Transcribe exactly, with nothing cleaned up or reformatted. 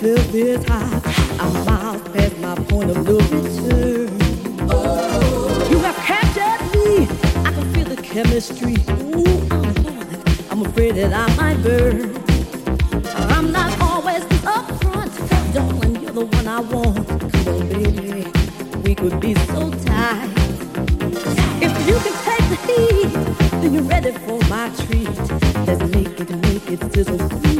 feel this high. I'm miles past my point of no return. Oh, you have captured me. I can feel the chemistry. Ooh, I'm boiling. I'm afraid that I might burn. I'm not always upfront, darling. You're the one I want. Come on, baby, we could be so tight. If you can take the heat, then you're ready for my treat. Let's make it, make it sizzle.